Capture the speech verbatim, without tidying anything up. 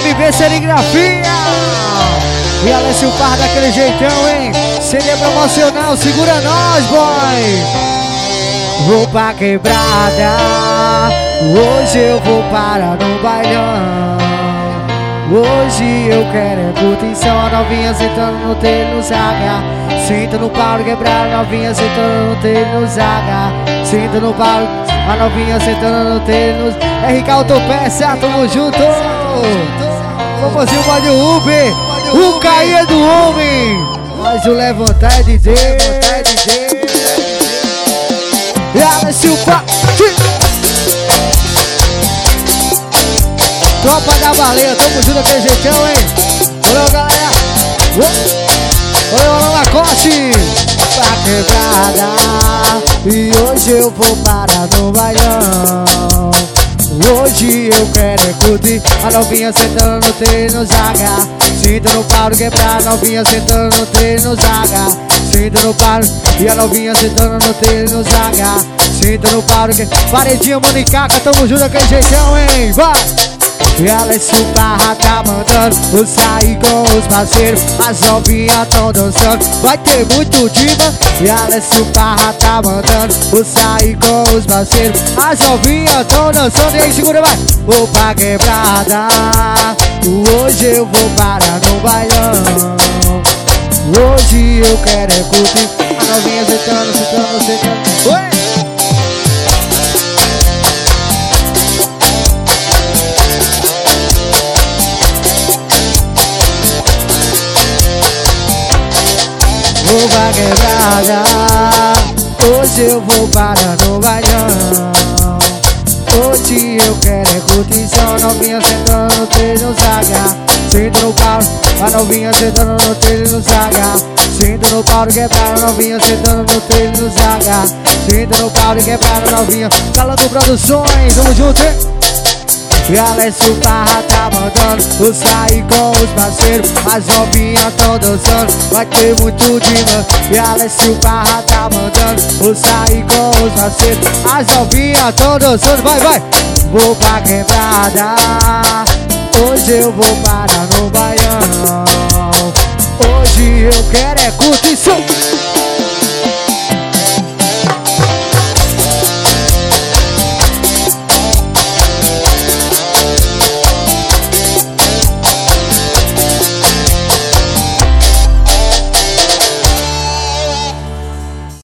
M B Serigrafia. E Alessio Parra daquele jeitão, hein? C D promocional, segura nós, boy. Vou pra quebrada, hoje eu vou parar no bailão. Hoje eu quero é curtição, a novinha sentando no telho, no zaga. Sinto no pau quebrar, a novinha sentando no telho, no zaga. Sinto no pau, a novinha sentando no telho, no... R K Autopeça, tamo junto. Vamos fazer o baile Uber, o cair é do homem, mas o levantar é D J. E Alessio Parra, tropa da baleia, tamo junto daquele jeitão, hein? Valeu, galera! Valeu, Alan Lacoste! Pra quebrada, e hoje eu vou parar no bailão. Hoje eu quero é curtir, a novinha sentando no treino, no zaga. Sinto no pau quebrar, a novinha sentando no treino, no zaga. Sinto no pau, e a novinha sentando no treino, no zaga. Sinto no pau que... Paredinha, Manicaca, tamo junto daquele jeitão, hein? Vai! E Alessio Parra tá mandando eu sair com os parceiros, as novinhas tão dançando, vai ter muito diva. E Alessio Parra tá mandando eu sair com os parceiros, as novinhas tão dançando. E aí, segura, vai! Vou pra quebrada, hoje eu vou parar no bailão. Hoje eu quero é curtir, a novinha sentando, sentando, sentando. Oi! Vou pra quebrada, hoje eu vou parar no bailão. Hoje eu quero é curtição, novinha sentando no telho, no zaga. Sinto no pau, a novinha sentando no telho, no zaga. Sinto no pau quebrar, a novinha sentando no telho, no zaga. Sinto no pau quebrar, a novinha. Calando Produções, vamos junto, hein? E Alessio Parra tá mandando eu sair com os parceiros, as novinhas tão dançando, vai ter muito diva. E Alessio Parra tá mandando eu sair com os parceiros, as novinhas tão dançando, vai, vai! Vou pra quebrada, hoje eu vou parar no bailão. Hoje eu quero é curtição.